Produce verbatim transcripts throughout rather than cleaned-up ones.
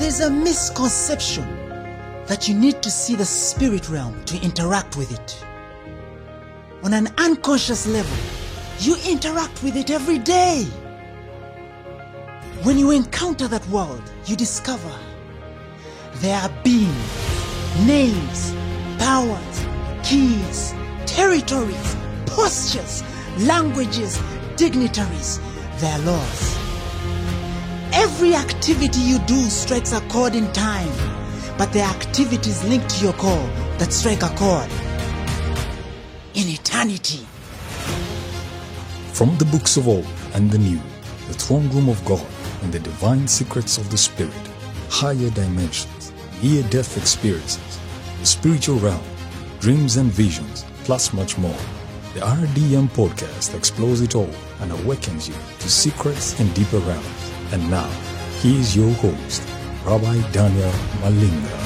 There's a misconception that you need to see the spirit realm to interact with it. On an unconscious level, you interact with it every day. When you encounter that world, you discover there are beings, names, powers, keys, territories, postures, languages, dignitaries, their laws. Every activity you do strikes a chord in time, but the activities linked to your call that strike a chord in eternity. From the books of old and the new, the throne room of God and the divine secrets of the Spirit, higher dimensions, near-death experiences, the spiritual realm, dreams and visions, plus much more. The R D M podcast explores it all and awakens you to secrets and deeper realms. And now, he is your host, Rabbi Daniel Malinga.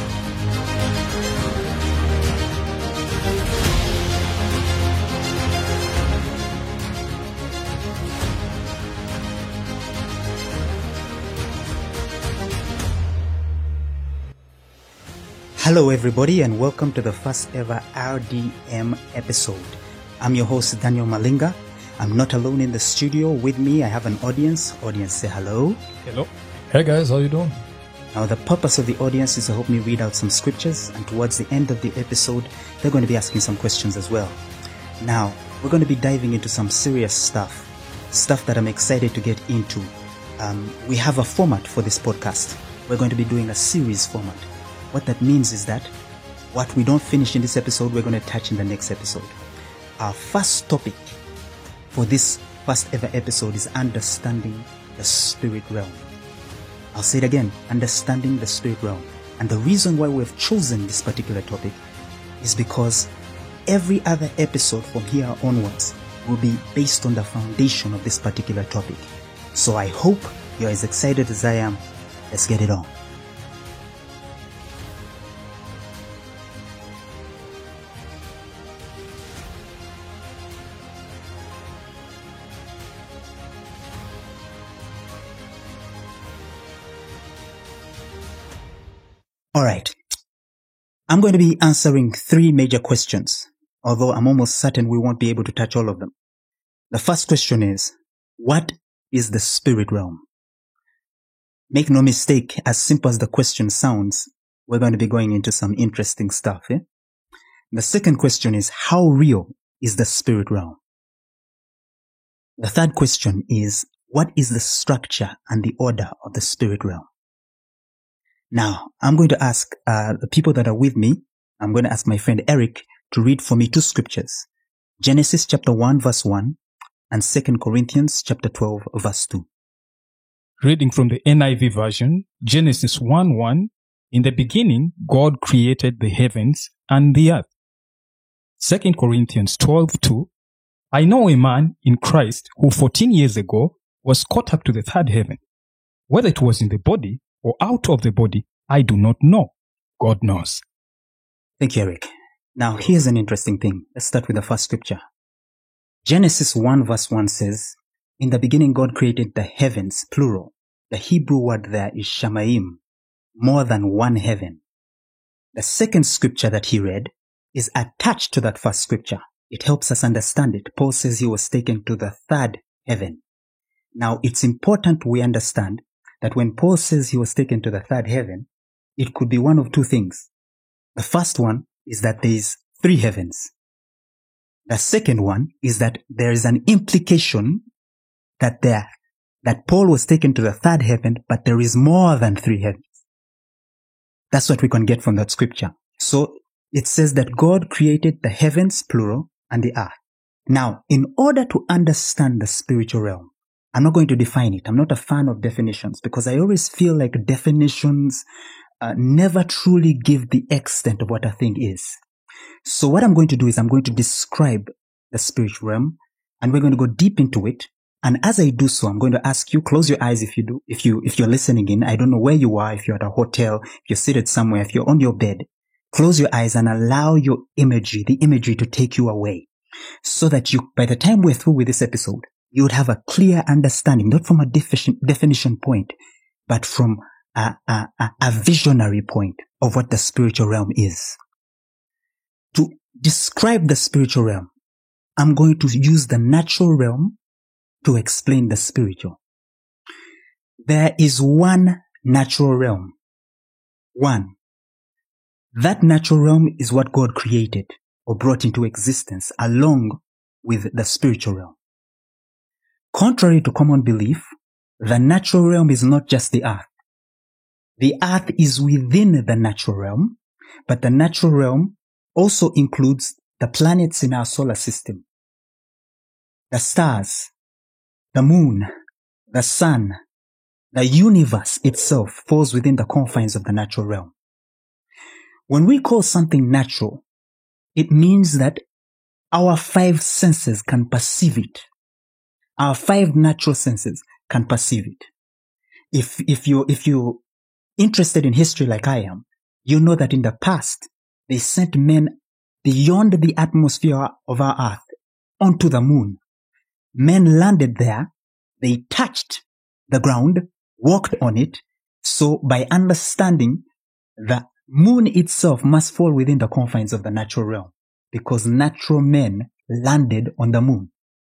Hello everybody and welcome to the first ever R D M episode. I'm your host Daniel Malinga. I'm not alone in the studio. With me I have an audience. Audience, say hello. Hello. Hey guys, how you doing? Now the purpose of the audience is to help me read out some scriptures, and towards the end of the episode they're going to be asking some questions as well. Now we're going to be diving into some serious stuff. Stuff that I'm excited to get into. Um, we have a format for this podcast. We're going to be doing a series format. What that means is that what we don't finish in this episode, we're going to touch in the next episode. Our first topic for this first ever episode is understanding the spirit realm. I'll say it again, understanding the spirit realm. And the reason why we've chosen this particular topic is because every other episode from here onwards will be based on the foundation of this particular topic. So I hope you're as excited as I am. Let's get it on. Alright, I'm going to be answering three major questions, although I'm almost certain we won't be able to touch all of them. The first question is, what is the spirit realm? Make no mistake, as simple as the question sounds, we're going to be going into some interesting stuff. Eh? The second question is, how real is the spirit realm? The third question is, what is the structure and the order of the spirit realm? Now, I'm going to ask uh, the people that are with me, I'm going to ask my friend Eric to read for me two scriptures. Genesis chapter one verse one and Second Corinthians chapter twelve verse two. Reading from the N I V version, Genesis one one, in the beginning, God created the heavens and the earth. Second Corinthians twelve two, I know a man in Christ who fourteen years ago was caught up to the third heaven. Whether it was in the body or out of the body, I do not know. God knows. Thank you, Eric. Now, here's an interesting thing. Let's start with the first scripture. Genesis one verse one says, in the beginning God created the heavens, plural. The Hebrew word there is shamayim, more than one heaven. The second scripture that he read is attached to that first scripture. It helps us understand it. Paul says he was taken to the third heaven. Now, it's important we understand that when Paul says he was taken to the third heaven, it could be one of two things. The first one is that there is three heavens. The second one is that there is an implication that there, that Paul was taken to the third heaven, but there is more than three heavens. That's what we can get from that scripture. So it says that God created the heavens, plural, and the earth. Now, in order to understand the spiritual realm, I'm not going to define it. I'm not a fan of definitions because I always feel like definitions uh, never truly give the extent of what a thing is. So what I'm going to do is I'm going to describe the spiritual realm, and we're going to go deep into it. And as I do so, I'm going to ask you, close your eyes if you do, if you, if you're listening in. I don't know where you are, if you're at a hotel, if you're seated somewhere, if you're on your bed. Close your eyes and allow your imagery, the imagery to take you away, so that you, by the time we're through with this episode, you would have a clear understanding, not from a definition, definition point, but from a, a, a visionary point of what the spiritual realm is. To describe the spiritual realm, I'm going to use the natural realm to explain the spiritual. There is one natural realm. One. That natural realm is what God created or brought into existence along with the spiritual realm. Contrary to common belief, the natural realm is not just the earth. The earth is within the natural realm, but the natural realm also includes the planets in our solar system, the stars, the moon, the sun. The universe itself falls within the confines of the natural realm. When we call something natural, it means that our five senses can perceive it. Our five natural senses can perceive it. If, if you, if you're interested in history like I am, you know that in the past, they sent men beyond the atmosphere of our earth onto the moon. Men landed there, they touched the ground, walked on it. So by understanding, the moon itself must fall within the confines of the natural realm because natural men landed on the moon.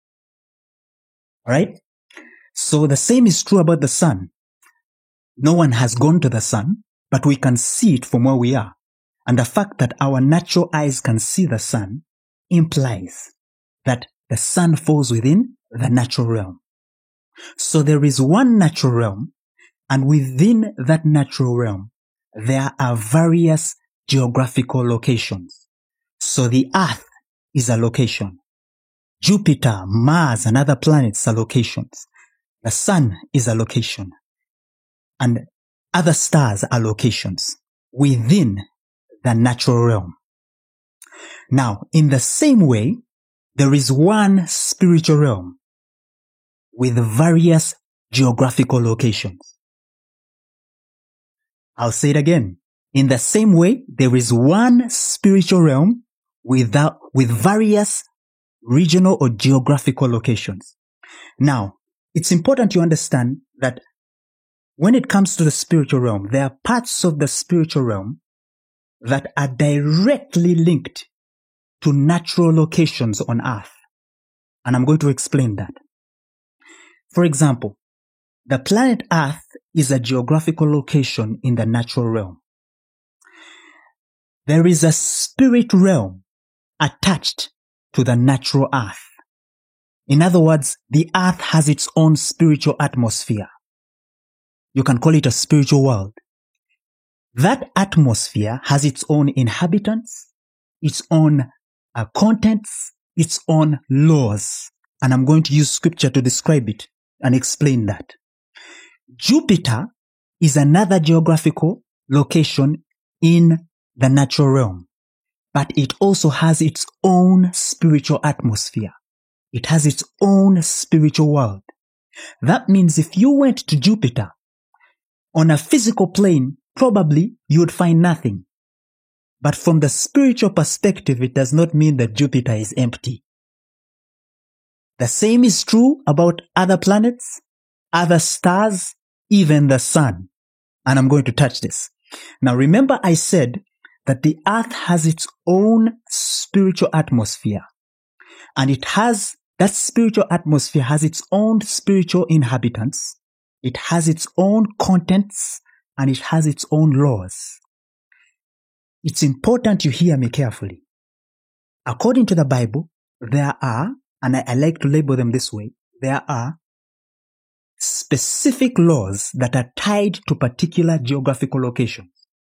All right? So the same is true about the sun. No one has gone to the sun, but we can see it from where we are. And the fact that our natural eyes can see the sun implies that the sun falls within the natural realm. So there is one natural realm, and within that natural realm, there are various geographical locations. So the earth is a location. Jupiter, Mars, and other planets are locations. The sun is a location. And other stars are locations within the natural realm. Now, in the same way, there is one spiritual realm with various geographical locations. I'll say it again. In the same way, there is one spiritual realm without, with various regional or geographical locations. Now, it's important to understand that when it comes to the spiritual realm, there are parts of the spiritual realm that are directly linked to natural locations on earth. And I'm going to explain that. For example, the planet Earth is a geographical location in the natural realm. There is a spirit realm attached to the natural Earth. In other words, the Earth has its own spiritual atmosphere. You can call it a spiritual world. That atmosphere has its own inhabitants, its own uh, contents, its own laws. And I'm going to use scripture to describe it and explain that. Jupiter is another geographical location in the natural realm, but it also has its own spiritual atmosphere. It has its own spiritual world. That means if you went to Jupiter, on a physical plane, probably you would find nothing. But from the spiritual perspective, it does not mean that Jupiter is empty. The same is true about other planets, other stars, even the sun. And I'm going to touch this. Now remember I said that the earth has its own spiritual atmosphere. And it has, that spiritual atmosphere has its own spiritual inhabitants. It has its own contents and it has its own laws. It's important you hear me carefully. According to the Bible, there are, and I, I like to label them this way, there are specific laws that are tied to particular geographical locations.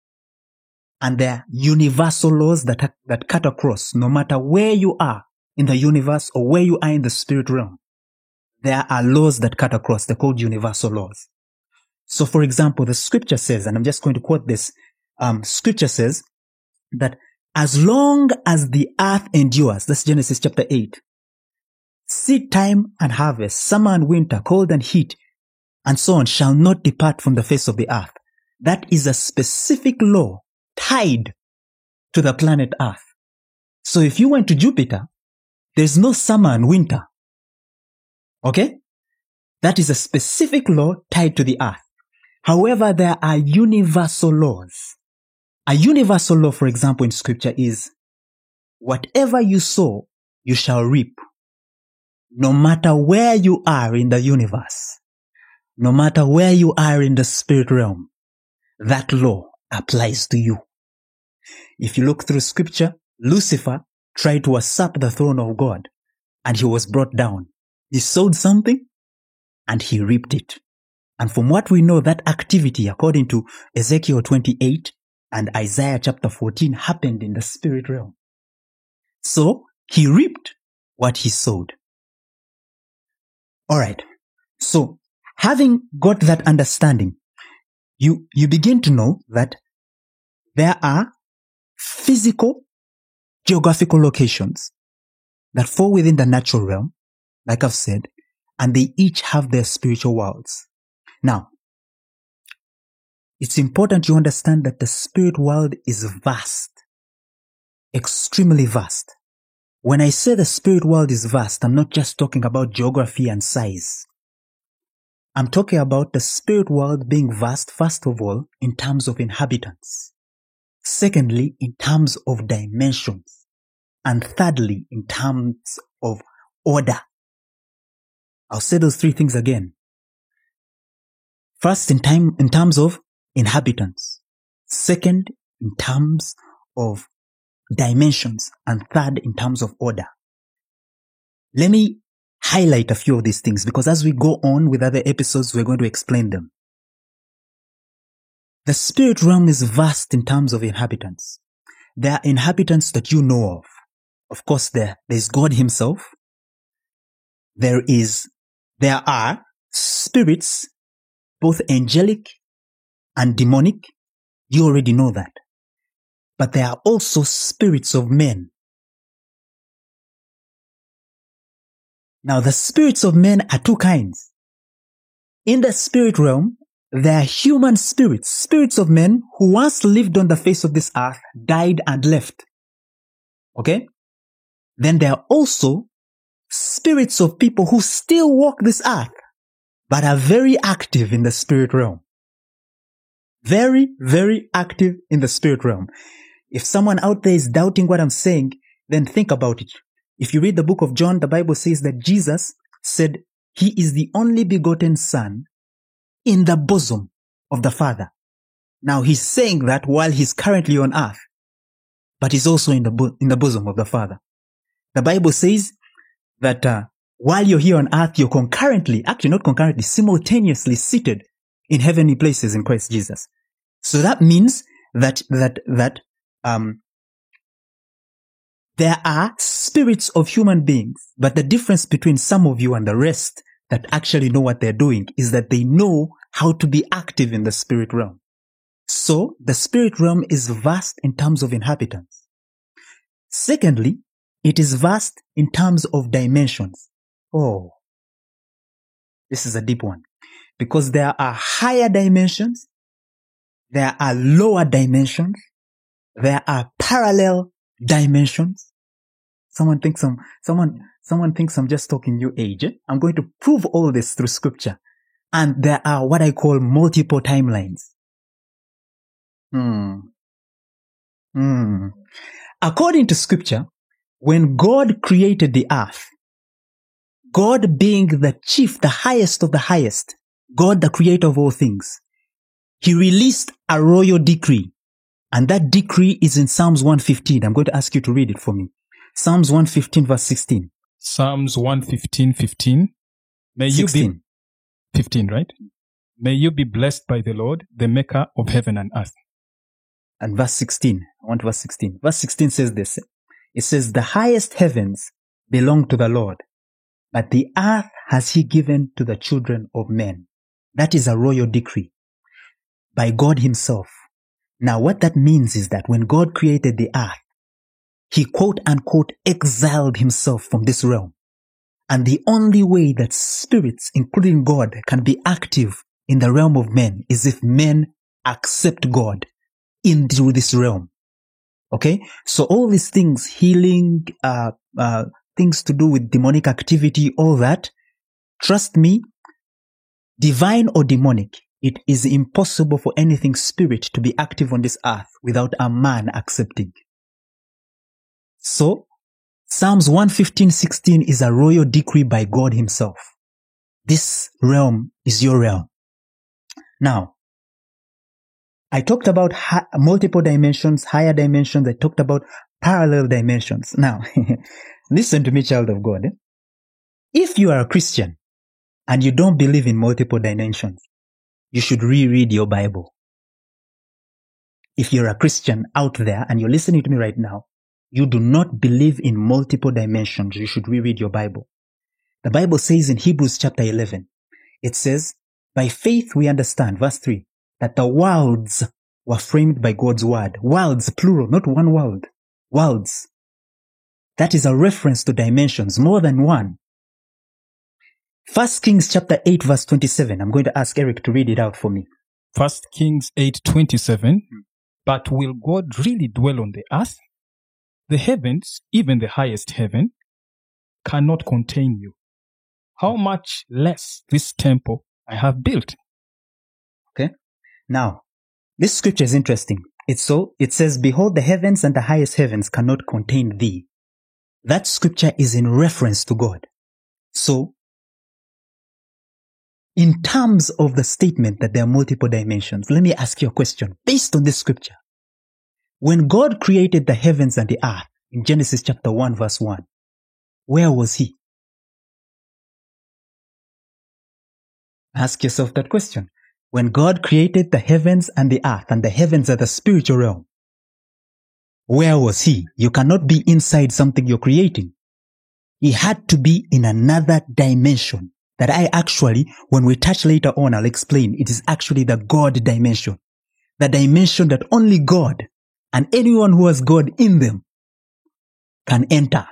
And they are universal laws that, are, that cut across no matter where you are in the universe or where you are in the spirit realm. There are laws that cut across. They're called universal laws. So for example, the scripture says, and I'm just going to quote this, um, scripture says that as long as the earth endures, that's Genesis chapter eight, seed time and harvest, summer and winter, cold and heat, and so on shall not depart from the face of the earth. That is a specific law tied to the planet Earth. So if you went to Jupiter, there's no summer and winter. Okay? That is a specific law tied to the earth. However, there are universal laws. A universal law, for example, in scripture is, whatever you sow, you shall reap. No matter where you are in the universe, no matter where you are in the spirit realm, that law applies to you. If you look through scripture, Lucifer tried to usurp the throne of God, and he was brought down. He sowed something, and he reaped it. And from what we know, that activity, according to Ezekiel twenty-eight and Isaiah chapter fourteen, happened in the spirit realm. So, he reaped what he sowed. Alright, so, having got that understanding, you, you begin to know that there are physical, geographical locations that fall within the natural realm, like I've said, and they each have their spiritual worlds. Now, it's important you understand that the spirit world is vast, extremely vast. When I say the spirit world is vast, I'm not just talking about geography and size. I'm talking about the spirit world being vast, first of all, in terms of inhabitants. Secondly, in terms of dimensions. And thirdly, in terms of order. I'll say those three things again. First, in time, in terms of inhabitants. Second, in terms of dimensions. And third, in terms of order. Let me highlight a few of these things, because as we go on with other episodes, we're going to explain them. The spirit realm is vast in terms of inhabitants. There are inhabitants that you know of. Of course, there, there's God himself. There is, there are spirits, both angelic and demonic. You already know that. But there are also spirits of men. Now, the spirits of men are two kinds. In the spirit realm, there are human spirits, spirits of men who once lived on the face of this earth, died and left. Okay? Then there are also spirits of people who still walk this earth, but are very active in the spirit realm. Very, very active in the spirit realm. If someone out there is doubting what I'm saying, then think about it. If you read the book of John, the Bible says that Jesus said he is the only begotten Son in the bosom of the Father. Now he's saying that while he's currently on earth, but he's also in the, bo- in the bosom of the Father. The Bible says that uh, while you're here on earth, you're concurrently, actually not concurrently, simultaneously seated in heavenly places in Christ Jesus. So that means that, that, that, um, there are spirits of human beings, but the difference between some of you and the rest that actually know what they're doing is that they know how to be active in the spirit realm. So the spirit realm is vast in terms of inhabitants. Secondly, it is vast in terms of dimensions. Oh, this is a deep one. Because there are higher dimensions, there are lower dimensions, there are parallel dimensions. Someone thinks I'm, someone, someone thinks I'm just talking new age. I'm going to prove all this through scripture. And there are what I call multiple timelines. Hmm. Hmm. According to scripture, when God created the earth, God being the chief, the highest of the highest, God the creator of all things, he released a royal decree. And that decree is in Psalms one fifteen. I'm going to ask you to read it for me. Psalms one fifteen verse sixteen. Psalms one fifteen, fifteen. May you sixteen. be fifteen, right? May you be blessed by the Lord, the maker of heaven and earth. And verse sixteen. I want verse sixteen. Verse sixteen says this. It says, the highest heavens belong to the Lord, but the earth has he given to the children of men. That is a royal decree by God himself. Now, what that means is that when God created the earth, he quote unquote exiled himself from this realm. And the only way that spirits, including God, can be active in the realm of men is if men accept God into this realm. Okay? So all these things, healing, uh, uh, things to do with demonic activity, all that, trust me, divine or demonic, it is impossible for anything spirit to be active on this earth without a man accepting. So, Psalms one fifteen sixteen is a royal decree by God himself. This realm is your realm. Now, I talked about ha- multiple dimensions, higher dimensions. I talked about parallel dimensions. Now, listen to me, child of God. If you are a Christian and you don't believe in multiple dimensions, you should reread your Bible. If you're a Christian out there and you're listening to me right now, you do not believe in multiple dimensions, you should reread your Bible. The Bible says in Hebrews chapter eleven, it says, by faith we understand, verse three, that the worlds were framed by God's word. Worlds, plural, not one world. Worlds. That is a reference to dimensions, more than one. First Kings chapter eight verse twenty-seven. I'm going to ask Eric to read it out for me. First Kings eight twenty-seven. But will God really dwell on the earth? The heavens, even the highest heaven, cannot contain you. How much less this temple I have built? Okay. Now, this scripture is interesting. It's so, it says, behold, the heavens and the highest heavens cannot contain thee. That scripture is in reference to God. So, in terms of the statement that there are multiple dimensions, let me ask you a question based on this scripture. When God created the heavens and the earth in Genesis chapter one verse one, where was he? Ask yourself that question. When God created the heavens and the earth, and the heavens are the spiritual realm, where was he? You cannot be inside something you're creating. He had to be in another dimension that I actually, when we touch later on, I'll explain. It is actually the God dimension. The dimension that only God and anyone who has God in them can enter.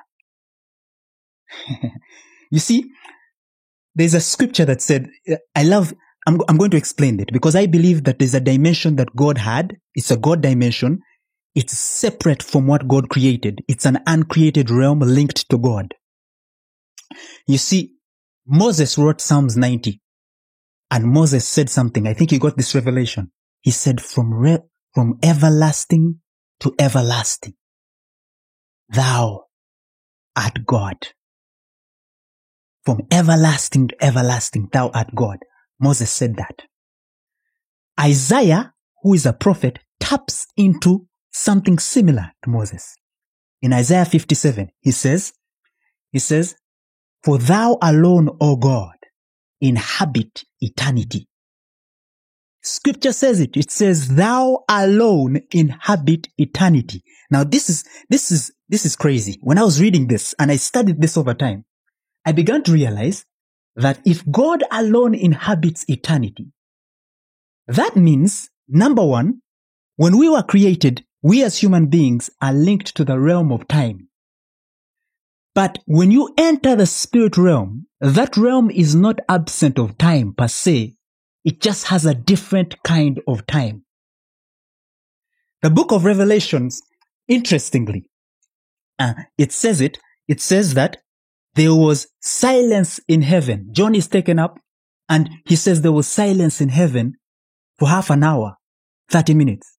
You see, there's a scripture that said, I love, I'm, I'm going to explain it because I believe that there's a dimension that God had. It's a God dimension. It's separate from what God created. It's an uncreated realm linked to God. You see, Moses wrote Psalms ninety, and Moses said something. I think he got this revelation. He said, from, re- from everlasting to everlasting, thou art God. From everlasting to everlasting, thou art God. Moses said that. Isaiah, who is a prophet, taps into something similar to Moses. In Isaiah fifty-seven, he says, he says, for thou alone, O God, inhabit eternity. Scripture says it. It says, thou alone inhabit eternity. Now this is, this is, this is crazy. When I was reading this and I studied this over time, I began to realize that if God alone inhabits eternity, that means, number one, when we were created, we as human beings are linked to the realm of time. But when you enter the spirit realm, that realm is not absent of time per se. It just has a different kind of time. The book of Revelations, interestingly, uh, it says it, it says that there was silence in heaven. John is taken up and he says there was silence in heaven for half an hour, thirty minutes.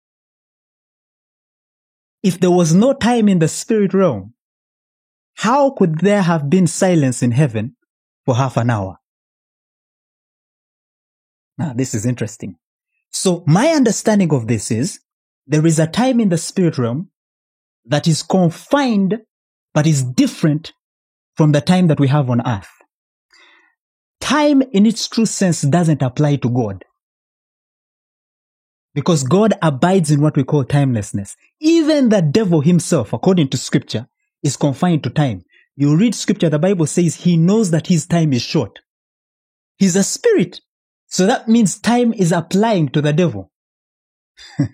If there was no time in the spirit realm, how could there have been silence in heaven for half an hour? Now, this is interesting. So my understanding of this is there is a time in the spirit realm that is confined but is different from the time that we have on earth. Time in its true sense doesn't apply to God, because God abides in what we call timelessness. Even the devil himself, according to scripture, is confined to time. You read scripture, the Bible says he knows that his time is short. He's a spirit. So that means time is applying to the devil. uh,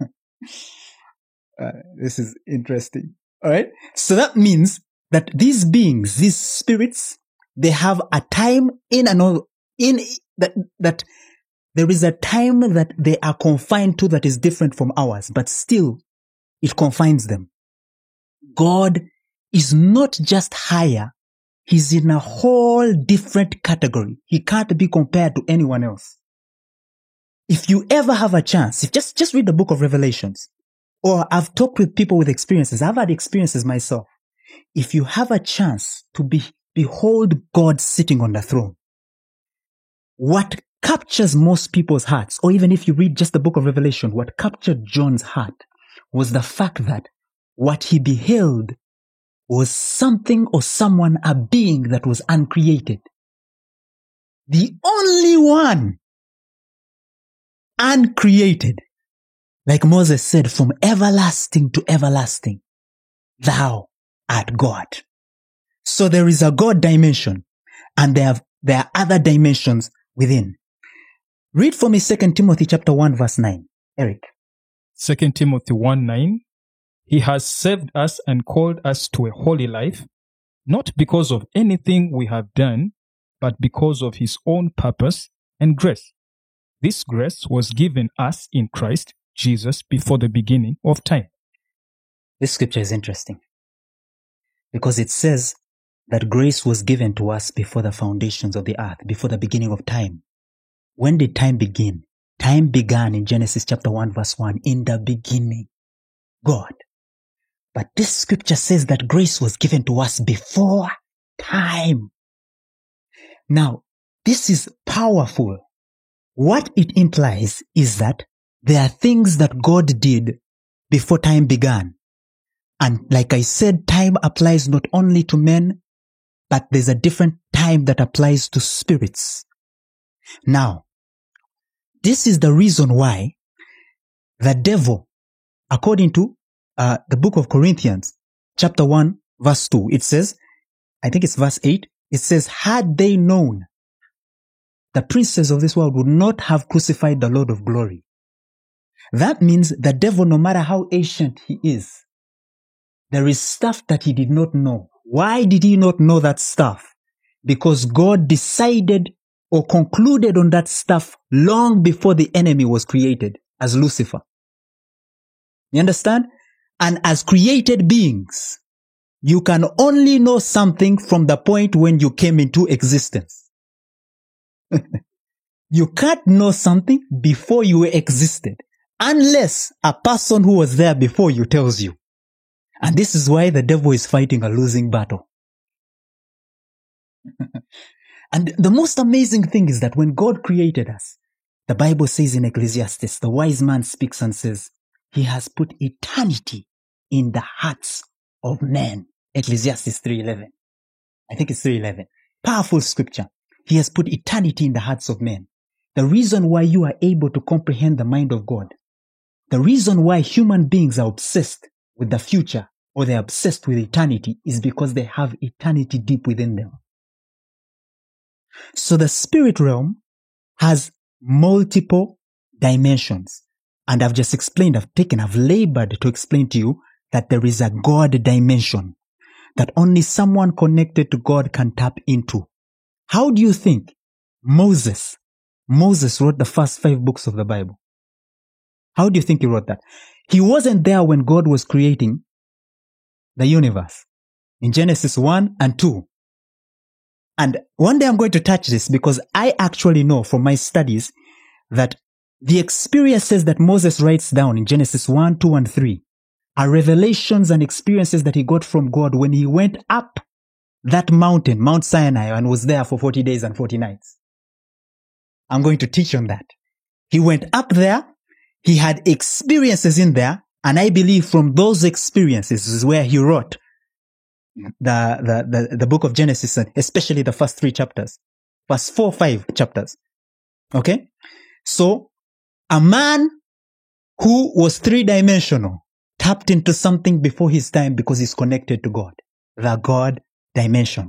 this is interesting. All right. So that means that these beings, these spirits, they have a time in and in that, that there is a time that they are confined to that is different from ours, but still it confines them. God is not just higher. He's in a whole different category. He can't be compared to anyone else. If you ever have a chance, if just, just read the book of Revelations, or I've talked with people with experiences, I've had experiences myself. If you have a chance to be, behold God sitting on the throne, what captures most people's hearts, or even if you read just the book of Revelation, what captured John's heart was the fact that what he beheld was something or someone, a being that was uncreated. The only one uncreated. Like Moses said, from everlasting to everlasting, thou art God. So there is a God dimension, and there are, there are other dimensions within. Read for me Second Timothy chapter one, verse nine. Eric. Second Timothy one nine. He has saved us and called us to a holy life, not because of anything we have done, but because of his own purpose and grace. This grace was given us in Christ Jesus before the beginning of time. This scripture is interesting because it says that grace was given to us before the foundations of the earth, before the beginning of time. When did time begin? Time began in Genesis chapter one, verse one, in the beginning, God. But this scripture says that grace was given to us before time. Now, this is powerful. What it implies is that there are things that God did before time began. And like I said, time applies not only to men, but there's a different time that applies to spirits. Now, this is the reason why the devil, according to uh, the book of Corinthians, chapter one, verse two, it says, I think it's verse eight, it says, had they known, the princes of this world would not have crucified the Lord of glory. That means the devil, no matter how ancient he is, there is stuff that he did not know. Why did he not know that stuff? Because God decided or concluded on that stuff long before the enemy was created as Lucifer. You understand? And as created beings, you can only know something from the point when you came into existence. You can't know something before you existed, unless a person who was there before you tells you. And this is why the devil is fighting a losing battle. And the most amazing thing is that when God created us, the Bible says in Ecclesiastes, the wise man speaks and says, he has put eternity in the hearts of men. Ecclesiastes three eleven. I think it's three eleven. Powerful scripture. He has put eternity in the hearts of men. The reason why you are able to comprehend the mind of God, the reason why human beings are obsessed with the future or they're obsessed with eternity is because they have eternity deep within them. So the spirit realm has multiple dimensions. And I've just explained, I've taken, I've labored to explain to you that there is a God dimension that only someone connected to God can tap into. How do you think Moses, Moses wrote the first five books of the Bible? How do you think he wrote that? He wasn't there when God was creating the universe in Genesis one and two. And one day I'm going to touch this because I actually know from my studies that the experiences that Moses writes down in Genesis one, two, and three are revelations and experiences that he got from God when he went up that mountain, Mount Sinai, and was there for forty days and forty nights. I'm going to teach on that. He went up there, he had experiences in there, and I believe from those experiences is where he wrote the, the, the, the book of Genesis, especially the first three chapters. First four, five chapters. Okay? So, a man who was three-dimensional tapped into something before his time because he's connected to God. The God dimension.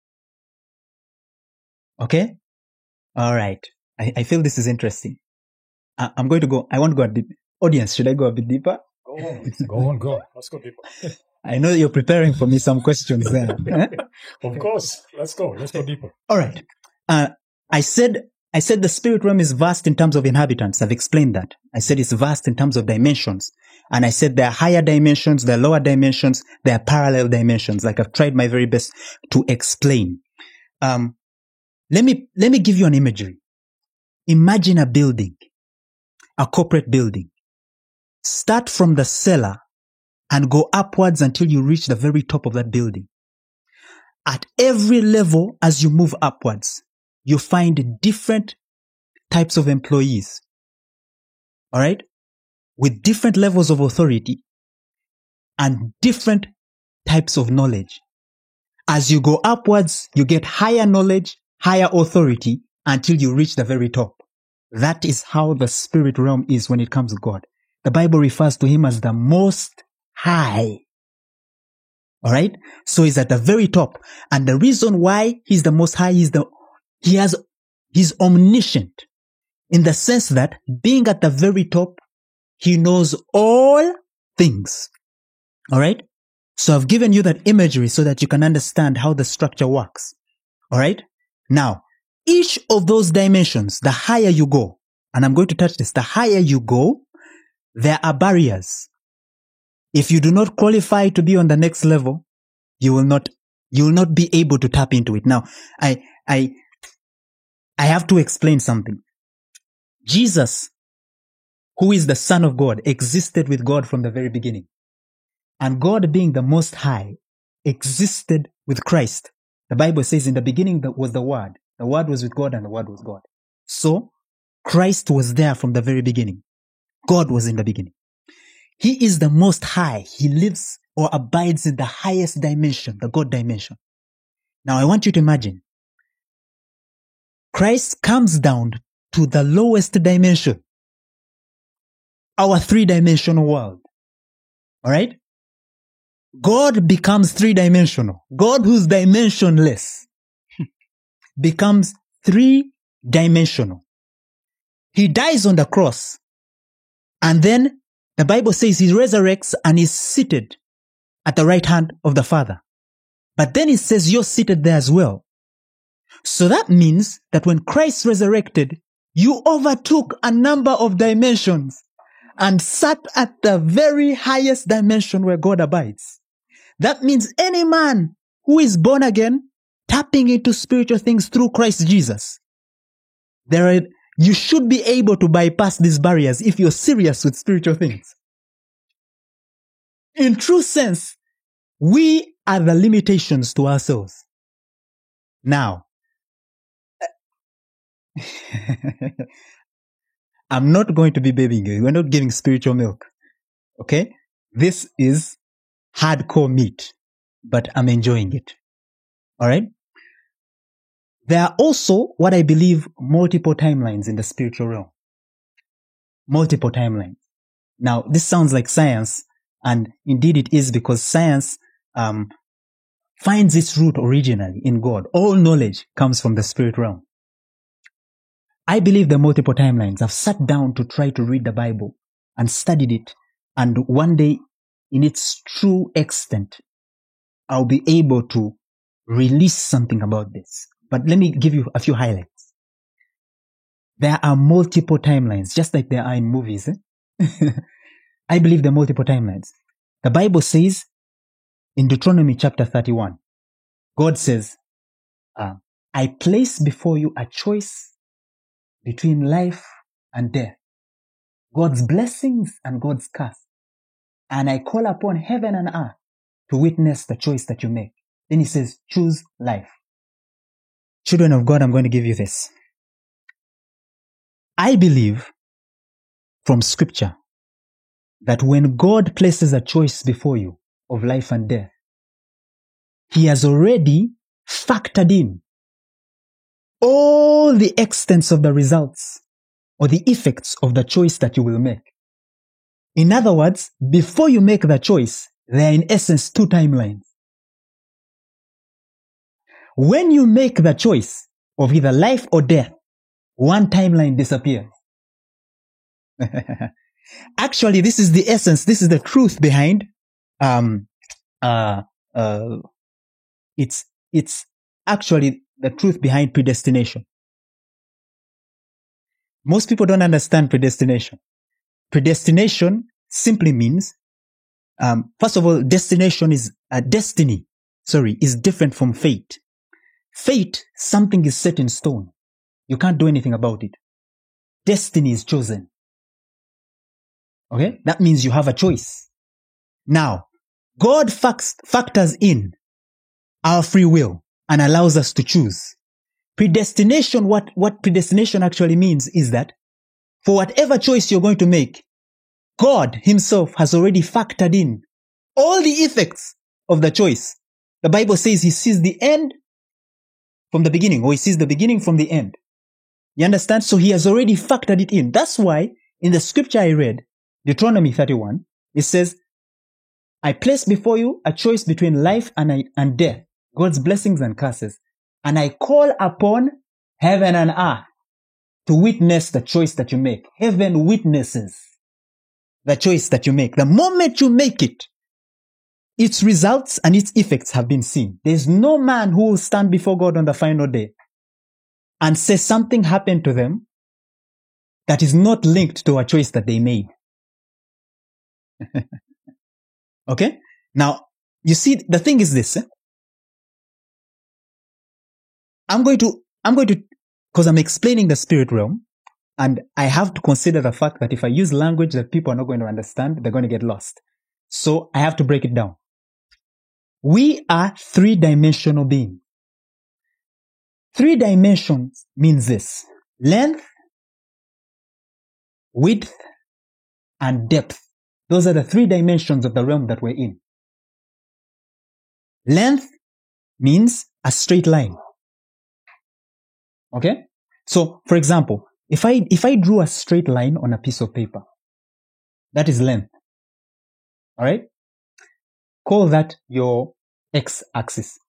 Okay? All right. I, I feel this is interesting. I, I'm going to go. I want to go a bit. Audience, should I go a bit deeper? Go on. Go on, go. Let's go deeper. I know you're preparing for me some questions there. Of course. Let's go. Let's go deeper. All right. Uh, I said, I said the spirit realm is vast in terms of inhabitants. I've explained that. I said it's vast in terms of dimensions. And I said there are higher dimensions, there are lower dimensions, there are parallel dimensions. Like I've tried my very best to explain. Um, let me, let me give you an imagery. Imagine a building. a corporate building. Start from the cellar and go upwards until you reach the very top of that building. At every level, as you move upwards, you find different types of employees. All right? With different levels of authority and different types of knowledge. As you go upwards, you get higher knowledge, higher authority until you reach the very top. That is how the spirit realm is when it comes to God. The Bible refers to him as the Most High. All right? So he's at the very top. And the reason why he's the Most High is the, he has, he's omniscient in the sense that being at the very top, he knows all things. All right? So I've given you that imagery so that you can understand how the structure works. All right? Now, each of those dimensions, the higher you go, and I'm going to touch this, the higher you go, there are barriers. If you do not qualify to be on the next level, you will not, you will not be able to tap into it. Now, I, I, I have to explain something. Jesus, who is the Son of God, existed with God from the very beginning. And God, being the Most High, existed with Christ. The Bible says in the beginning that was the Word. The Word was with God and the Word was God. So, Christ was there from the very beginning. God was in the beginning. He is the Most High. He lives or abides in the highest dimension, the God dimension. Now, I want you to imagine. Christ comes down to the lowest dimension. Our three-dimensional world. All right? God becomes three-dimensional. God, who's dimensionless, becomes three-dimensional. He dies on the cross. And then the Bible says he resurrects and is seated at the right hand of the Father. But then it says you're seated there as well. So that means that when Christ resurrected, you overtook a number of dimensions and sat at the very highest dimension where God abides. That means any man who is born again, tapping into spiritual things through Christ Jesus, there are, you should be able to bypass these barriers if you're serious with spiritual things. In true sense, we are the limitations to ourselves. Now, I'm not going to be babying you. We're not giving spiritual milk. Okay? This is hardcore meat, but I'm enjoying it. All right? There are also what I believe multiple timelines in the spiritual realm. Multiple timelines. Now, this sounds like science, and indeed it is, because science um, finds its root originally in God. All knowledge comes from the spirit realm. I believe there are multiple timelines. I've sat down to try to read the Bible and studied it, and one day, in its true extent, I'll be able to release something about this. But let me give you a few highlights. There are multiple timelines, just like there are in movies. Eh? I believe there are multiple timelines. The Bible says in Deuteronomy chapter thirty-one, God says, uh, I place before you a choice between life and death, God's blessings and God's curse. And I call upon heaven and earth to witness the choice that you make. Then he says, choose life. Children of God, I'm going to give you this. I believe from scripture that when God places a choice before you of life and death, he has already factored in all the extents of the results or the effects of the choice that you will make. In other words, before you make the choice, there are in essence two timelines. When you make the choice of either life or death, one timeline disappears. Actually, this is the essence, this is the truth behind, um, uh, uh, it's, it's actually the truth behind predestination. Most people don't understand predestination. Predestination simply means, um, first of all, destination is a destiny, sorry, is different from fate. Fate, something is set in stone. You can't do anything about it. Destiny is chosen. Okay? That means you have a choice. Now, God fact- factors in our free will and allows us to choose. Predestination, what, what predestination actually means is that for whatever choice you're going to make, God himself has already factored in all the effects of the choice. The Bible says he sees the end from the beginning, or he sees the beginning from the end. You understand? So he has already factored it in. That's why in the scripture I read, Deuteronomy thirty-one, it says, I place before you a choice between life and, and death, God's blessings and curses. And I call upon heaven and earth to witness the choice that you make. Heaven witnesses the choice that you make. The moment you make it, its results and its effects have been seen. There's no man who will stand before God on the final day and say something happened to them that is not linked to a choice that they made. Okay? Now, you see, the thing is this. Eh? I'm going to, I'm going to, because I'm explaining the spirit realm, and I have to consider the fact that if I use language that people are not going to understand, they're going to get lost. So I have to break it down. We are three-dimensional beings. Three dimensions means this: length, width, and depth. Those are the three dimensions of the realm that we're in. Length means a straight line. Okay? So, for example, if I, if I drew a straight line on a piece of paper, that is length. Alright? Call that your x-axis.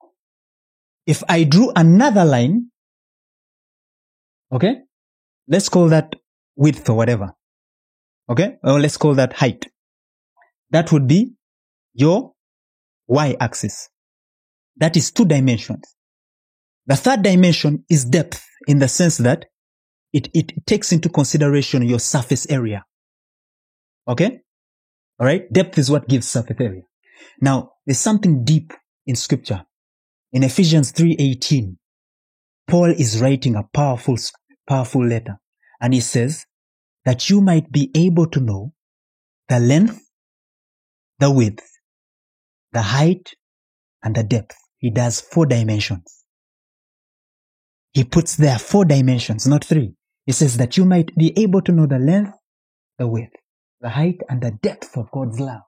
If I drew another line, okay, let's call that width or whatever. Okay? Or let's call that height. That would be your y-axis. That is two dimensions. The third dimension is depth, in the sense that it, it takes into consideration your surface area. Okay? Alright? Depth is what gives surface area. Now, there's something deep in scripture. In Ephesians three eighteen, Paul is writing a powerful, powerful letter. And he says that you might be able to know the length, the width, the height, and the depth. He does four dimensions. He puts there four dimensions, not three. He says that you might be able to know the length, the width, the height, and the depth of God's love.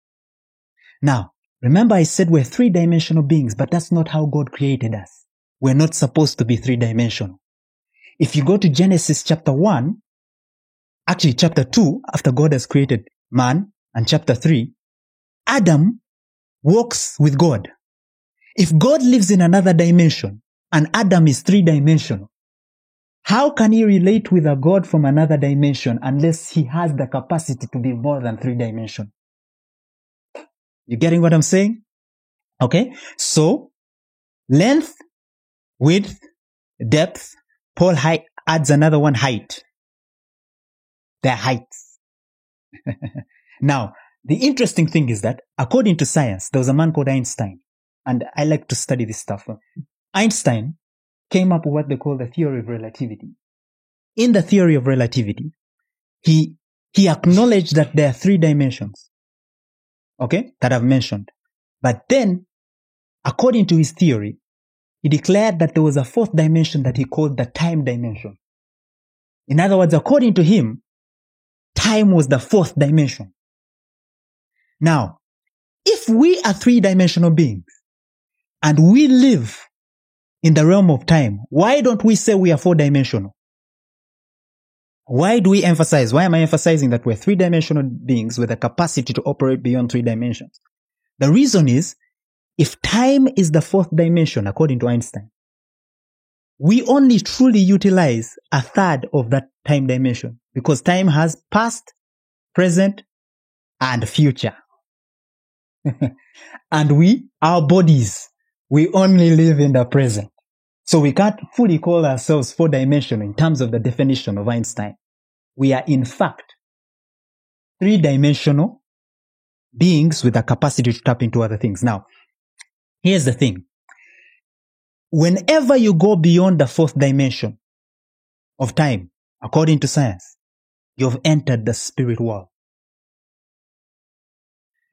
Now, remember I said we're three-dimensional beings, but that's not how God created us. We're not supposed to be three-dimensional. If you go to Genesis chapter one, actually chapter two, after God has created man, and chapter three, Adam walks with God. If God lives in another dimension, and Adam is three-dimensional, how can he relate with a God from another dimension unless he has the capacity to be more than three-dimensional? You getting what I'm saying? Okay, so length, width, depth. Paul height adds another one, height. Their heights. Now, the interesting thing is that according to science, there was a man called Einstein, and I like to study this stuff. Einstein came up with what they call the theory of relativity. In the theory of relativity, he, he acknowledged that there are three dimensions. Okay, that I've mentioned. But then, according to his theory, he declared that there was a fourth dimension that he called the time dimension. In other words, according to him, time was the fourth dimension. Now, if we are three-dimensional beings, and we live in the realm of time, why don't we say we are four-dimensional? Why do we emphasize, why am I emphasizing that we're three-dimensional beings with a capacity to operate beyond three dimensions? The reason is, if time is the fourth dimension, according to Einstein, we only truly utilize a third of that time dimension, because time has past, present, and future. And we, our bodies, we only live in the present. So we can't fully call ourselves four-dimensional in terms of the definition of Einstein. We are in fact three-dimensional beings with a capacity to tap into other things. Now, here's the thing. Whenever you go beyond the fourth dimension of time, according to science, you've entered the spirit world.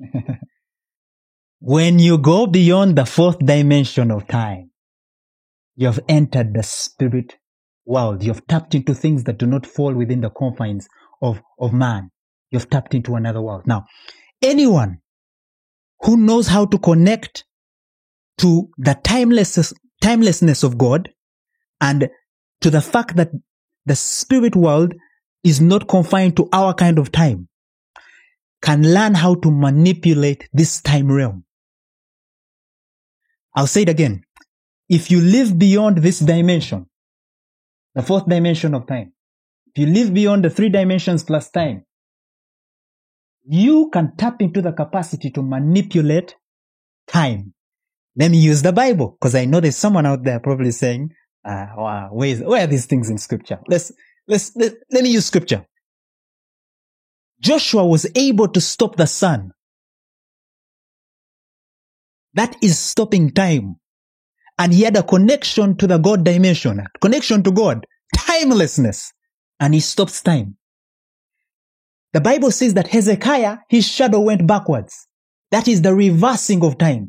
When you go beyond the fourth dimension of time, you have entered the spirit world. You have tapped into things that do not fall within the confines of, of man. You have tapped into another world. Now, anyone who knows how to connect to the timeless, timelessness of God and to the fact that the spirit world is not confined to our kind of time can learn how to manipulate this time realm. I'll say it again. If you live beyond this dimension, the fourth dimension of time, if you live beyond the three dimensions plus time, you can tap into the capacity to manipulate time. Let me use the Bible, because I know there's someone out there probably saying, uh, wow, where, is, where are these things in scripture? Let's, let's, let, let me use scripture. Joshua was able to stop the sun. That is stopping time. And he had a connection to the God dimension, a connection to God, timelessness. And he stops time. The Bible says that Hezekiah, his shadow went backwards. That is the reversing of time.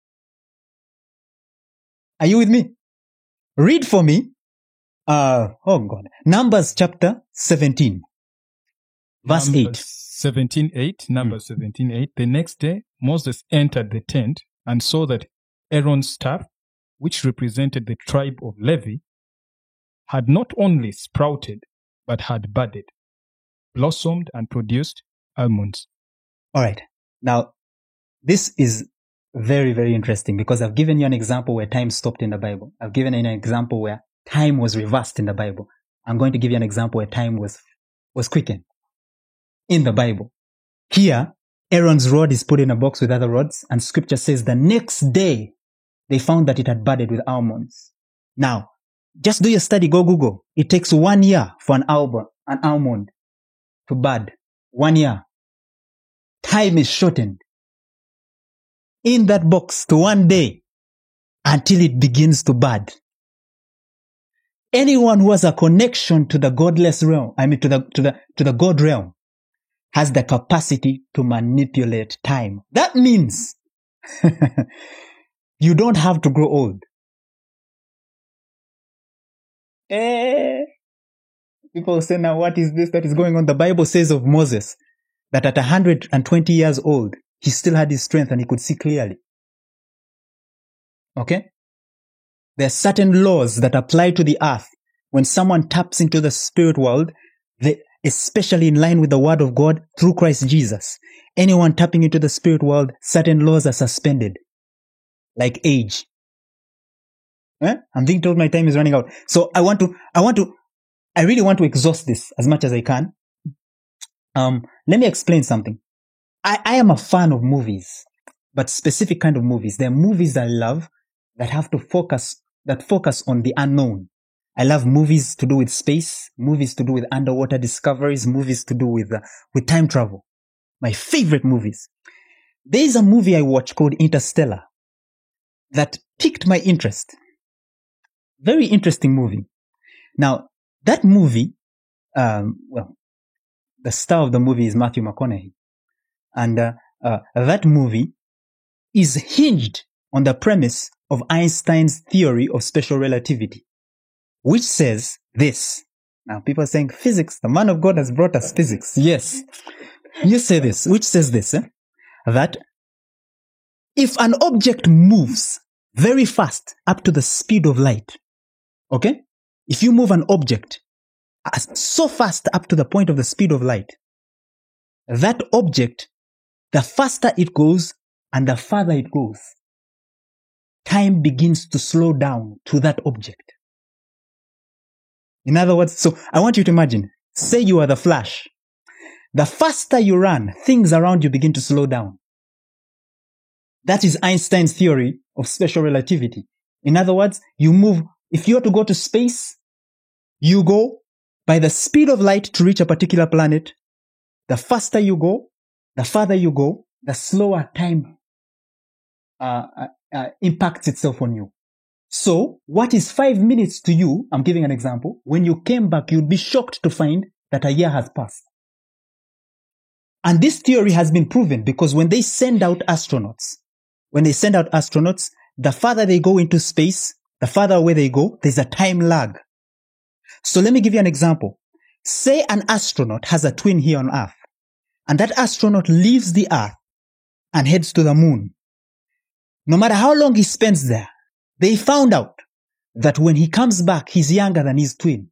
Are you with me? Read for me. Uh, oh God. Numbers chapter seventeen. Verse Numbers eight. seventeen eight. Numbers Hmm. seventeen eight. The next day, Moses entered the tent and saw that Aaron's staff, which represented the tribe of Levi, had not only sprouted, but had budded, blossomed, and produced almonds. All right. Now, this is very, very interesting because I've given you an example where time stopped in the Bible. I've given you an example where time was reversed in the Bible. I'm going to give you an example where time was, was quickened in the Bible. Here, Aaron's rod is put in a box with other rods, and scripture says the next day they found that it had budded with almonds. Now, just do your study, go Google. It takes one year for an almond, an almond to bud. One year. Time is shortened in that box to one day until it begins to bud. Anyone who has a connection to the godless realm, I mean to the, to the, to the God realm, has the capacity to manipulate time. That means you don't have to grow old. Eh, people say, now what is this that is going on? The Bible says of Moses that at one hundred twenty years old, he still had his strength and he could see clearly. Okay? There are certain laws that apply to the earth. When someone taps into the spirit world, they, especially in line with the word of God through Christ Jesus, anyone tapping into the spirit world, certain laws are suspended. Like age. Eh? I'm being told my time is running out. So I want to, I want to, I really want to exhaust this as much as I can. Um, let me explain something. I, I am a fan of movies, but specific kind of movies. There are movies I love that have to focus, that focus on the unknown. I love movies to do with space, movies to do with underwater discoveries, movies to do with, uh, with time travel. My favorite movies. There is a movie I watched called Interstellar that piqued my interest. Very interesting movie. Now, that movie, um, well, the star of the movie is Matthew McConaughey. And uh, uh, that movie is hinged on the premise of Einstein's theory of special relativity, which says this. Now, people are saying physics, the man of God has brought us physics. Yes. You say this, which says this, eh? That if an object moves very fast up to the speed of light, okay? If you move an object so fast up to the point of the speed of light, that object, the faster it goes and the farther it goes, time begins to slow down to that object. In other words, so I want you to imagine, say you are the Flash. The faster you run, things around you begin to slow down. That is Einstein's theory of special relativity. In other words, you move, if you are to go to space, you go by the speed of light to reach a particular planet. The faster you go, the farther you go, the slower time uh, uh, uh, impacts itself on you. So, what is five minutes to you, I'm giving an example, when you came back, you'd be shocked to find that a year has passed. And this theory has been proven because when they send out astronauts, when they send out astronauts, the farther they go into space, the farther away they go, there's a time lag. So let me give you an example. Say an astronaut has a twin here on Earth, and that astronaut leaves the Earth and heads to the moon. No matter how long he spends there, they found out that when he comes back, he's younger than his twin.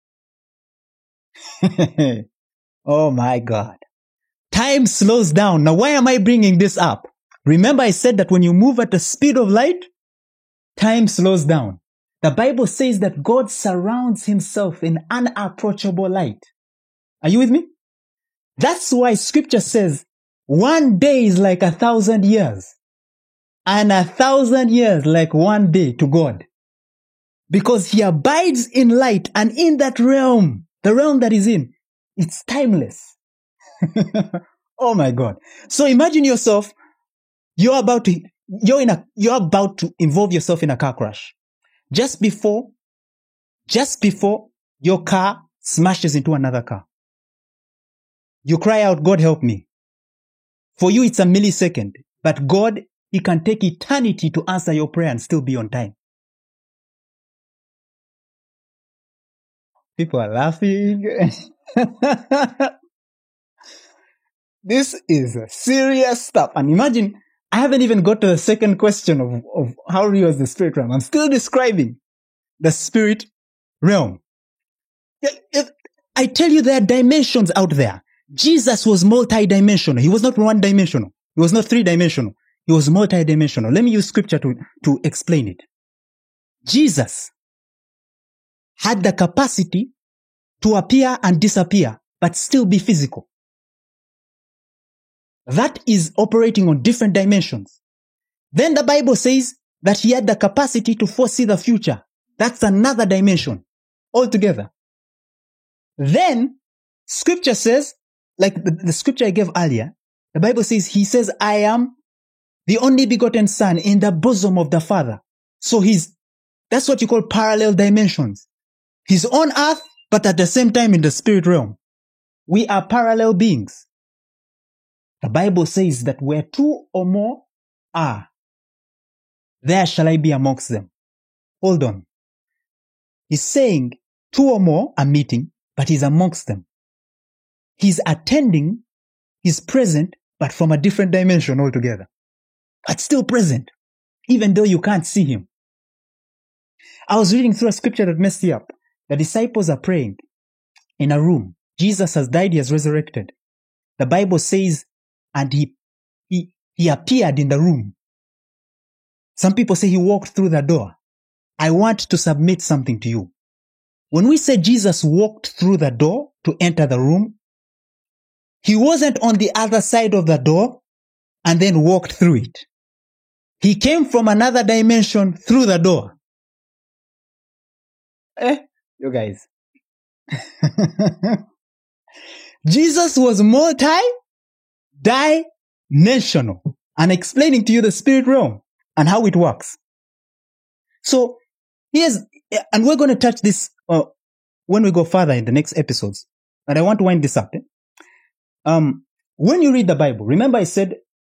Oh my God. Time slows down. Now, why am I bringing this up? Remember I said that when you move at the speed of light, time slows down. The Bible says that God surrounds himself in unapproachable light. Are you with me? That's why scripture says one day is like a thousand years, and a thousand years like one day to God. Because he abides in light, and in that realm, the realm that he's in, it's timeless. Oh my God. So imagine yourself, you're about to, you're in a, you're about to involve yourself in a car crash. Just before, just before your car smashes into another car. You cry out, God help me. For you, it's a millisecond. But God, he can take eternity to answer your prayer and still be on time. People are laughing. This is serious stuff. And imagine, I haven't even got to the second question of, of how real is the spirit realm. I'm still describing the spirit realm. If, I tell you, there are dimensions out there. Jesus was multi-dimensional. He was not one-dimensional. He was not three-dimensional. He was multi-dimensional. Let me use scripture to, to explain it. Jesus had the capacity to appear and disappear, but still be physical. That is operating on different dimensions. Then the Bible says that he had the capacity to foresee the future. That's another dimension altogether. Then scripture says, like the, the scripture I gave earlier, the Bible says, he says, I am the only begotten son in the bosom of the Father. So he's, that's what you call parallel dimensions. He's on earth, but at the same time in the spirit realm. We are parallel beings. The Bible says that where two or more are, there shall I be amongst them. Hold on. He's saying two or more are meeting, but he's amongst them. He's attending, he's present, but from a different dimension altogether. But still present, even though you can't see him. I was reading through a scripture that messed me up. The disciples are praying in a room. Jesus has died, he has resurrected. The Bible says, and he, he, he appeared in the room. Some people say he walked through the door. I want to submit something to you. When we say Jesus walked through the door to enter the room, he wasn't on the other side of the door and then walked through it. He came from another dimension through the door. Eh, you guys. Jesus was multi-dimensional and explaining to you the spirit realm and how it works. So, here's, and we're going to touch this uh, when we go further in the next episodes. And I want to wind this up. Eh? Um, when you read the Bible, remember I said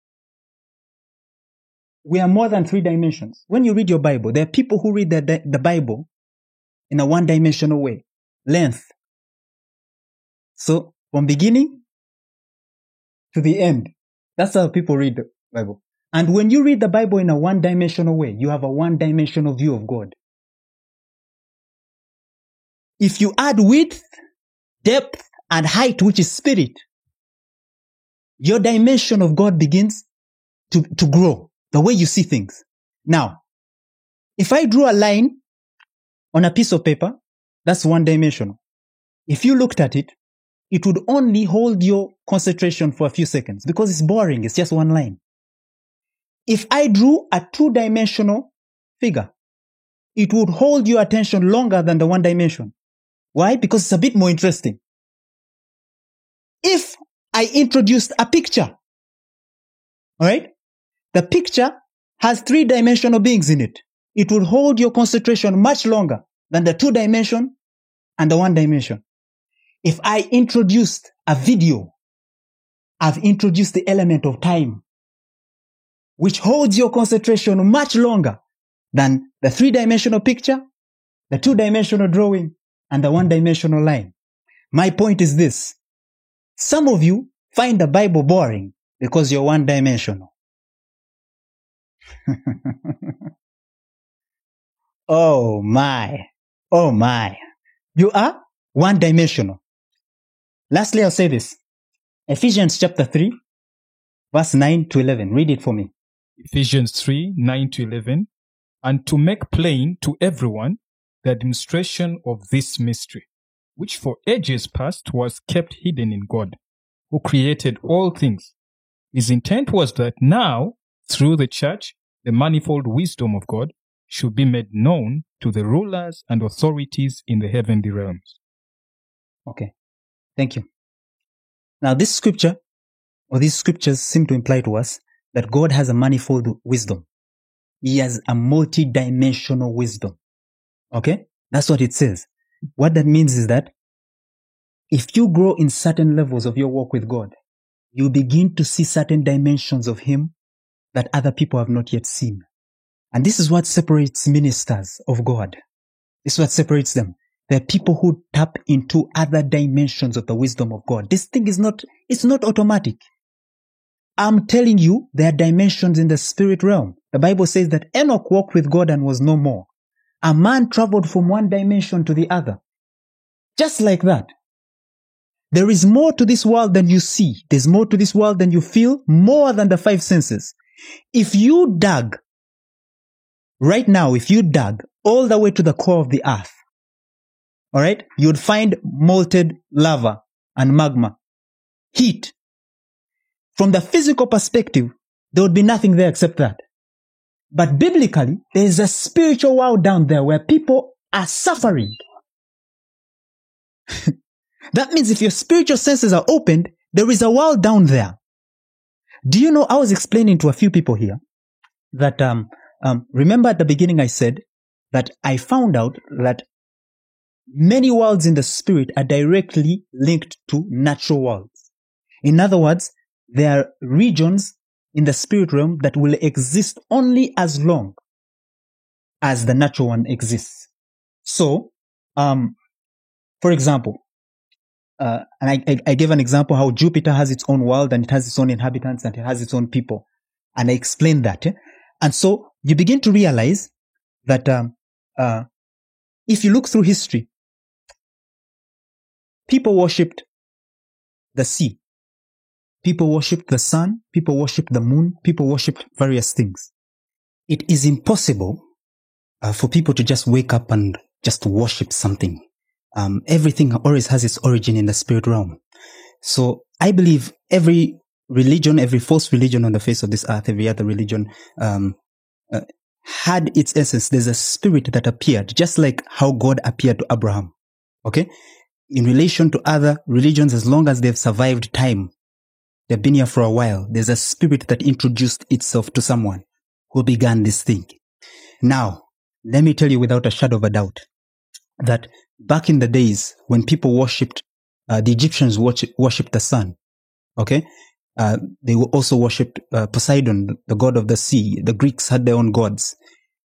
we are more than three dimensions. When you read your Bible, there are people who read the, the Bible in a one-dimensional way. Length. So, from beginning to the end. That's how people read the Bible. And when you read the Bible in a one-dimensional way, you have a one-dimensional view of God. If you add width, depth, and height, which is spirit, your dimension of God begins to, to grow, the way you see things. Now, if I drew a line on a piece of paper, that's one-dimensional. If you looked at it, it would only hold your concentration for a few seconds because it's boring. It's just one line. If I drew a two-dimensional figure, it would hold your attention longer than the one dimension. Why? Because it's a bit more interesting. If I introduced a picture, all right, the picture has three-dimensional beings in it. It would hold your concentration much longer than the two-dimension and the one dimension. If I introduced a video, I've introduced the element of time, which holds your concentration much longer than the three-dimensional picture, the two-dimensional drawing, and the one-dimensional line. My point is this. Some of you find the Bible boring because you're one-dimensional. Oh my. Oh my. You are one-dimensional. Lastly, I'll say this. Ephesians chapter three, verse nine to eleven. Read it for me. Ephesians three, nine to eleven. And to make plain to everyone the administration of this mystery, which for ages past was kept hidden in God, who created all things. His intent was that now, through the church, the manifold wisdom of God should be made known to the rulers and authorities in the heavenly realms. Okay. Thank you. Now this scripture, or these scriptures seem to imply to us that God has a manifold wisdom. He has a multi-dimensional wisdom. Okay? That's what it says. What that means is that if you grow in certain levels of your walk with God, you begin to see certain dimensions of Him that other people have not yet seen. And this is what separates ministers of God. This is what separates them. There are people who tap into other dimensions of the wisdom of God. This thing is not, it's not automatic. I'm telling you, there are dimensions in the spirit realm. The Bible says that Enoch walked with God and was no more. A man traveled from one dimension to the other. Just like that. There is more to this world than you see. There's more to this world than you feel, more than the five senses. If you dug, right now, if you dug all the way to the core of the earth, all right, you'd find molten lava and magma, heat. From the physical perspective, there would be nothing there except that. But biblically, there is a spiritual world down there where people are suffering. That means if your spiritual senses are opened, there is a world down there. Do you know, I was explaining to a few people here that, um, um, remember at the beginning I said that I found out that many worlds in the spirit are directly linked to natural worlds. In other words, there are regions in the spirit realm that will exist only as long as the natural one exists. So, um, for example, uh, and I, I, I gave an example how Jupiter has its own world and it has its own inhabitants and it has its own people. And I explained that. Eh? And so you begin to realize that um, uh, if you look through history, people worshipped the sea. People worshipped the sun. People worshipped the moon. People worshipped various things. It is impossible uh, for people to just wake up and just worship something. Um, everything always has its origin in the spirit realm. So I believe every religion, every false religion on the face of this earth, every other religion, um, uh, had its essence. There's a spirit that appeared, just like how God appeared to Abraham. Okay? In relation to other religions, as long as they've survived time, they've been here for a while, there's a spirit that introduced itself to someone who began this thing. Now, let me tell you without a shadow of a doubt that back in the days when people worshipped, uh, the Egyptians worship, worshipped the sun, okay? Uh, they also worshipped uh, Poseidon, the god of the sea. The Greeks had their own gods.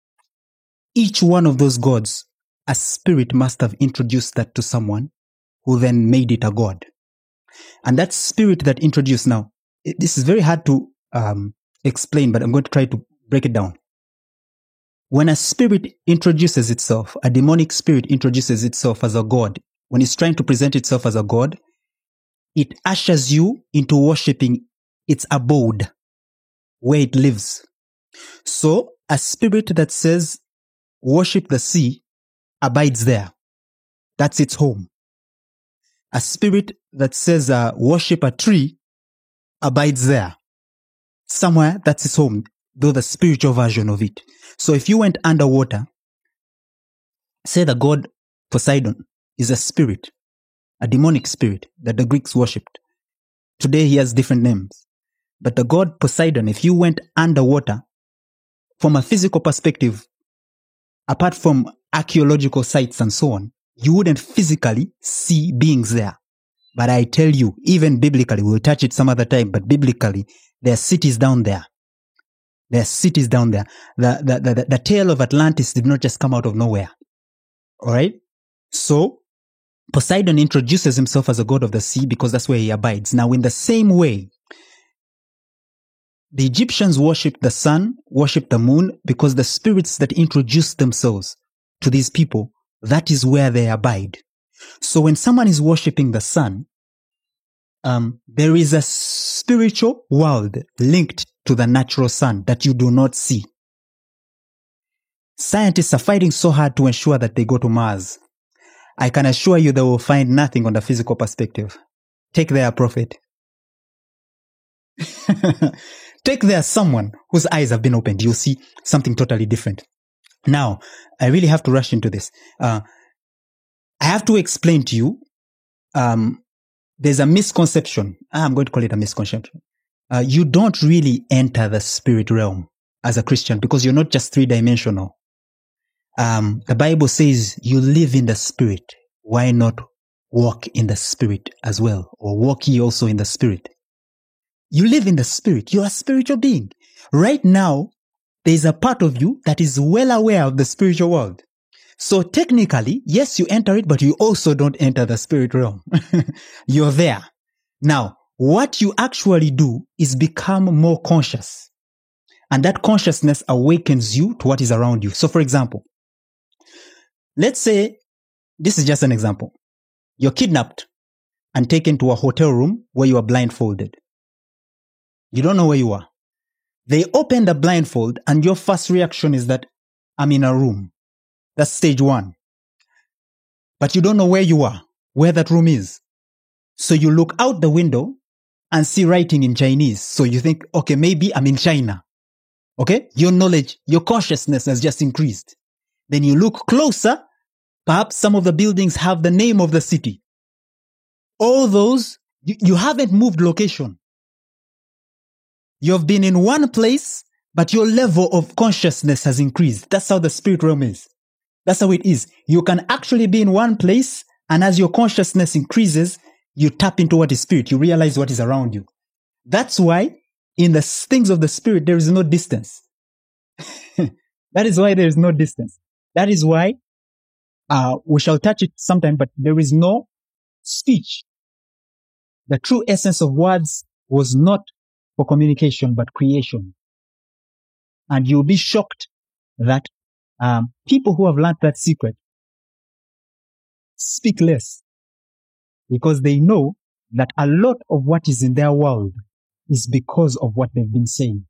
Each one of those gods, a spirit must have introduced that to someone who then made it a god. And that spirit that introduced, now, it, this is very hard to um, explain, but I'm going to try to break it down. When a spirit introduces itself, a demonic spirit introduces itself as a god, when it's trying to present itself as a god, it ushers you into worshipping its abode, where it lives. So, a spirit that says, worship the sea, abides there. That's its home. A spirit that says, uh, worship a tree, abides there. Somewhere, that's its home, though the spiritual version of it. So if you went underwater, say the god Poseidon is a spirit, a demonic spirit that the Greeks worshipped. Today he has different names. But the god Poseidon, if you went underwater, from a physical perspective, apart from archaeological sites and so on, you wouldn't physically see beings there. But I tell you, even biblically, we'll touch it some other time, but biblically, there are cities down there. There are cities down there. The, the, the, the, the tale of Atlantis did not just come out of nowhere. All right? So, Poseidon introduces himself as a god of the sea because that's where he abides. Now, in the same way, the Egyptians worshipped the sun, worshipped the moon, because the spirits that introduced themselves to these people, that is where they abide. So when someone is worshipping the sun, um, there is a spiritual world linked to the natural sun that you do not see. Scientists are fighting so hard to ensure that they go to Mars. I can assure you they will find nothing on the physical perspective. Take their prophet. Take there someone whose eyes have been opened. You'll see something totally different. Now, I really have to rush into this. Uh, I have to explain to you, um, there's a misconception. I'm going to call it a misconception. Uh, you don't really enter the spirit realm as a Christian because you're not just three-dimensional. Um, the Bible says you live in the spirit. Why not walk in the spirit as well? Or walk ye also in the spirit. You live in the spirit. You're a spiritual being. Right now, there's a part of you that is well aware of the spiritual world. So technically, yes, you enter it, but you also don't enter the spirit realm. You're there. Now, what you actually do is become more conscious. And that consciousness awakens you to what is around you. So for example, let's say, this is just an example. You're kidnapped and taken to a hotel room where you are blindfolded. You don't know where you are. They open the blindfold and your first reaction is that I'm in a room. That's stage one. But you don't know where you are, where that room is. So you look out the window and see writing in Chinese. So you think, okay, maybe I'm in China. Okay? Your knowledge, your consciousness has just increased. Then you look closer. Perhaps some of the buildings have the name of the city. All those, you, you haven't moved location. You've been in one place, but your level of consciousness has increased. That's how the spirit realm is. That's how it is. You can actually be in one place, and as your consciousness increases, you tap into what is spirit. You realize what is around you. That's why in the things of the spirit, there is no distance. That is why there is no distance. That is why uh, we shall touch it sometime, but there is no speech. The true essence of words was not for communication, but creation. And you'll be shocked that um, people who have learned that secret speak less because they know that a lot of what is in their world is because of what they've been saying.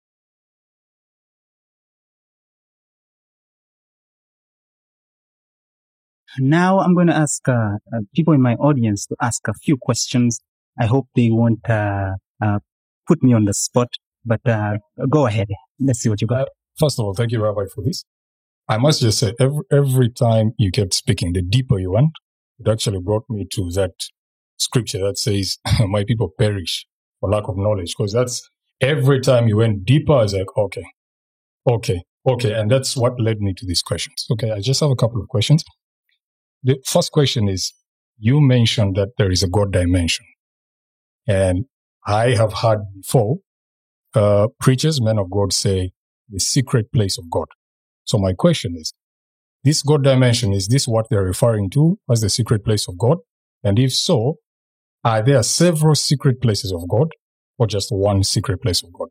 Now I'm going to ask uh, uh, people in my audience to ask a few questions. I hope they won't uh, uh, put me on the spot, but uh, go ahead. Let's see what you got. Uh, first of all, thank you, Rabbi, for this. I must just say, every, every time you kept speaking, the deeper you went, it actually brought me to that scripture that says, my people perish for lack of knowledge. Because that's every time you went deeper, I was like, okay, okay, okay. And that's what led me to these questions. Okay, I just have a couple of questions. The first question is, you mentioned that there is a God dimension. And I have heard before uh, preachers, men of God, say the secret place of God. So my question is, this God dimension, is this what they're referring to as the secret place of God? And if so, are there several secret places of God or just one secret place of God?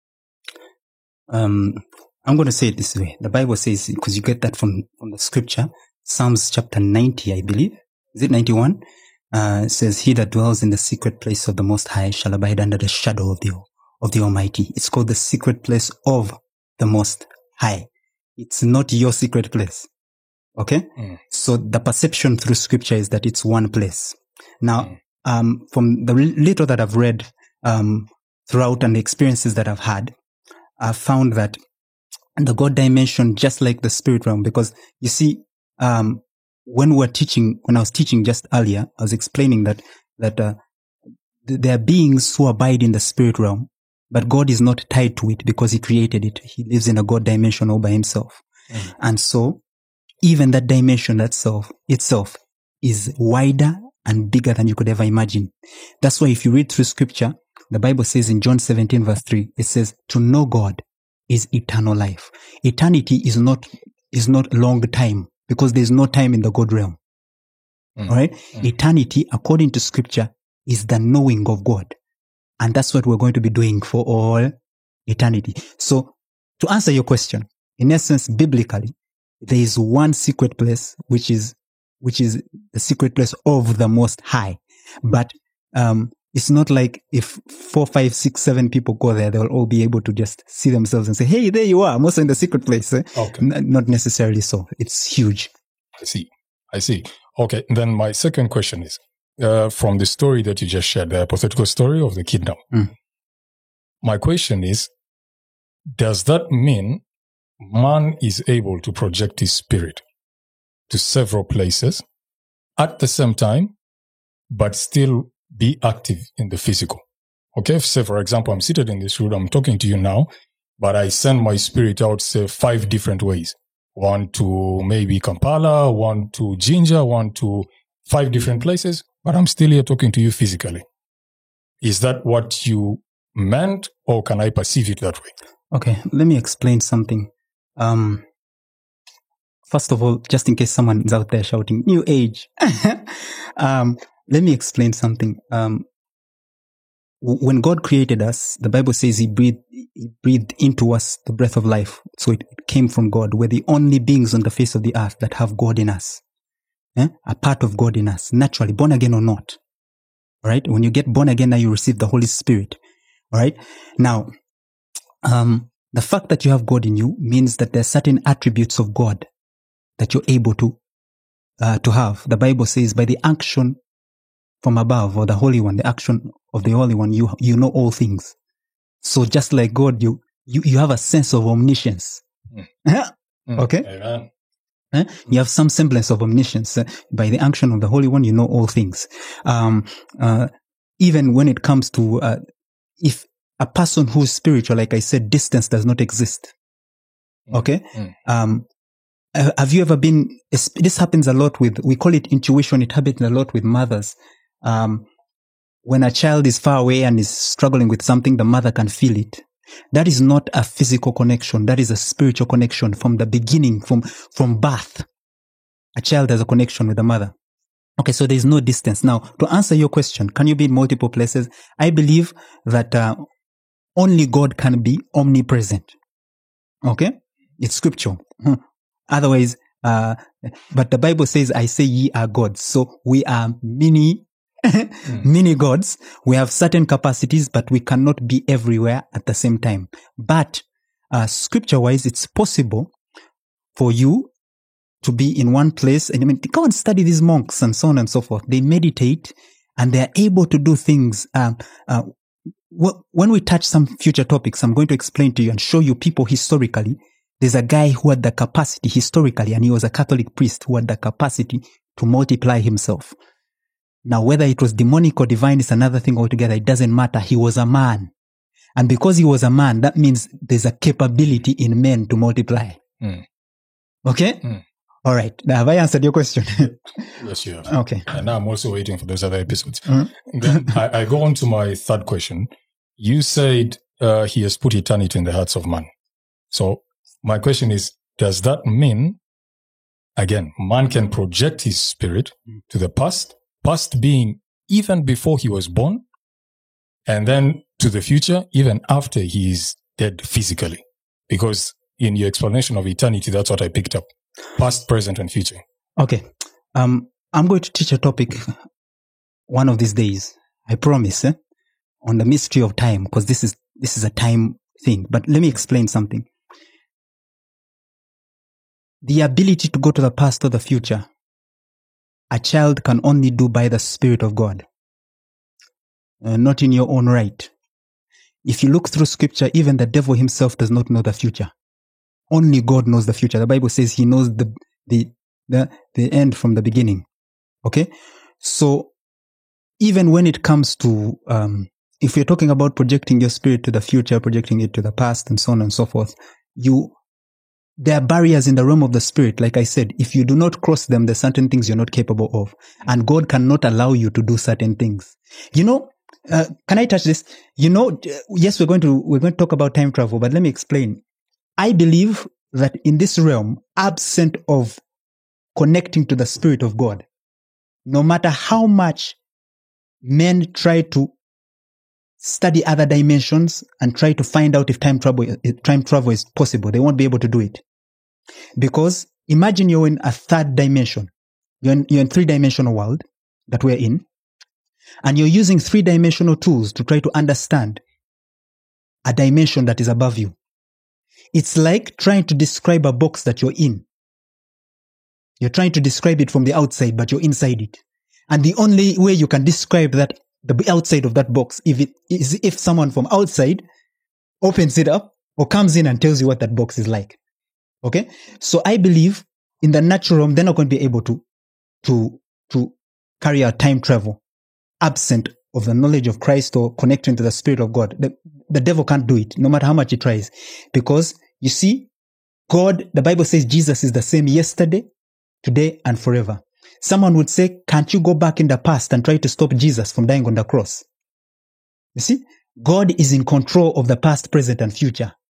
Um, I'm going to say it this way. The Bible says, because you get that from, from the scripture, Psalms chapter ninety, I believe. Is it ninety-one? Uh, it says, he that dwells in the secret place of the Most High shall abide under the shadow of the, of the Almighty. It's called the secret place of the Most High. It's not your secret place. Okay? Mm. So the perception through scripture is that it's one place. Now, mm. um, from the little that I've read, um, throughout and the experiences that I've had, I've found that the God dimension, just like the spirit realm, because you see, um, when we were teaching, when I was teaching just earlier, I was explaining that, that, uh, th- there are beings who abide in the spirit realm, but God is not tied to it because he created it. He lives in a God dimension all by himself. Mm. And so, even that dimension itself, itself is wider and bigger than you could ever imagine. That's why if you read through scripture, the Bible says in John seventeen verse three, it says, to know God is eternal life. Eternity is not, is not long time because there's no time in the God realm. Mm. All right. Mm. Eternity, according to scripture, is the knowing of God. And that's what we're going to be doing for all eternity. So to answer your question, in essence, biblically, there is one secret place, which is, which is the secret place of the Most High. But, um, it's not like if four, five, six, seven people go there, they'll all be able to just see themselves and say, hey, there you are. I'm also in the secret place. Eh? Okay. N- not necessarily so. It's huge. I see. I see. Okay. Then my second question is, uh, from the story that you just shared, the hypothetical story of the kingdom. Mm. My question is, does that mean man is able to project his spirit to several places at the same time, but still be active in the physical? Okay, say for example, I'm seated in this room, I'm talking to you now, but I send my spirit out, say, five different ways. One to maybe Kampala, one to Jinja, one to five different places, but I'm still here talking to you physically. Is that what you meant, or can I perceive it that way? Okay, let me explain something. Um, first of all, just in case someone is out there shouting, New Age, um, let me explain something. Um, when God created us, the Bible says he breathed, he breathed into us the breath of life. So it came from God. We're the only beings on the face of the earth that have God in us, eh? A part of God in us, naturally, born again or not. All right. When you get born again, now you receive the Holy Spirit. All right. Now, um, the fact that you have God in you means that there are certain attributes of God that you're able to, uh, to have. The Bible says by the action from above, or the Holy One, the action of the Holy One, you, you know all things. So just like God, you, you, you have a sense of omniscience. Mm. Okay. Amen. Eh? You have some semblance of omniscience. Uh, by the action of the Holy One, you know all things. Um, uh, even when it comes to, uh, if a person who's spiritual, like I said, distance does not exist. Okay. Mm. Um, uh, have you ever been, this happens a lot with, we call it intuition. It happens a lot with mothers. Um, when a child is far away and is struggling with something, the mother can feel it. That is not a physical connection. That is a spiritual connection from the beginning, from, from birth. A child has a connection with the mother. Okay, so there is no distance. Now, to answer your question, can you be in multiple places? I believe that uh, only God can be omnipresent. Okay? It's scripture. Hmm. Otherwise, uh, but the Bible says, I say ye are gods. So we are many mm. many gods. We have certain capacities, but we cannot be everywhere at the same time. But uh, scripture-wise, it's possible for you to be in one place. And I mean, go and study these monks and so on and so forth. They meditate and they are able to do things. Uh, uh, wh- when we touch some future topics, I'm going to explain to you and show you people historically. There's a guy who had the capacity historically, and he was a Catholic priest who had the capacity to multiply himself. Now, whether it was demonic or divine is another thing altogether. It doesn't matter. He was a man. And because he was a man, that means there's a capability in men to multiply. Mm. Okay? Mm. All right. Now, have I answered your question? Yes, you have. Okay. And now I'm also waiting for those other episodes. Mm-hmm. Then I, I go on to my third question. You said uh, he has put eternity in the hearts of man. So my question is, does that mean, again, man can project his spirit to the past, past being even before he was born, and then to the future, even after he is dead physically? Because in your explanation of eternity, that's what I picked up. Past, present, and future. Okay. Um, I'm going to teach a topic one of these days. I promise, eh? On the mystery of time, because this is, this is a time thing. But let me explain something. The ability to go to the past or the future, a child can only do by the Spirit of God, uh, not in your own right. If you look through scripture, even the devil himself does not know the future. Only God knows the future. The Bible says he knows the, the, the, the end from the beginning. Okay. So even when it comes to, um, if you're talking about projecting your spirit to the future, projecting it to the past and so on and so forth, you, there are barriers in the realm of the spirit. Like I said, if you do not cross them, there's certain things you're not capable of. And God cannot allow you to do certain things. You know, uh, can I touch this? You know, yes, we're going to, we're going to talk about time travel, but let me explain. I believe that in this realm, absent of connecting to the Spirit of God, no matter how much men try to study other dimensions and try to find out if time travel, if time travel is possible, they won't be able to do it. Because imagine you're in a third dimension. You're in, you're in three-dimensional world that we're in, and you're using three-dimensional tools to try to understand a dimension that is above you. It's like trying to describe a box that you're in. You're trying to describe it from the outside, but you're inside it. And the only way you can describe that, the outside of that box, if it is if someone from outside opens it up or comes in and tells you what that box is like. Okay? So I believe in the natural realm, they're not going to be able to, to, to carry out time travel absent of the knowledge of Christ or connecting to the Spirit of God. The, the devil can't do it, no matter how much he tries. Because, you see, God, the Bible says Jesus is the same yesterday, today, and forever. Someone would say, can't you go back in the past and try to stop Jesus from dying on the cross? You see, God is in control of the past, present, and future.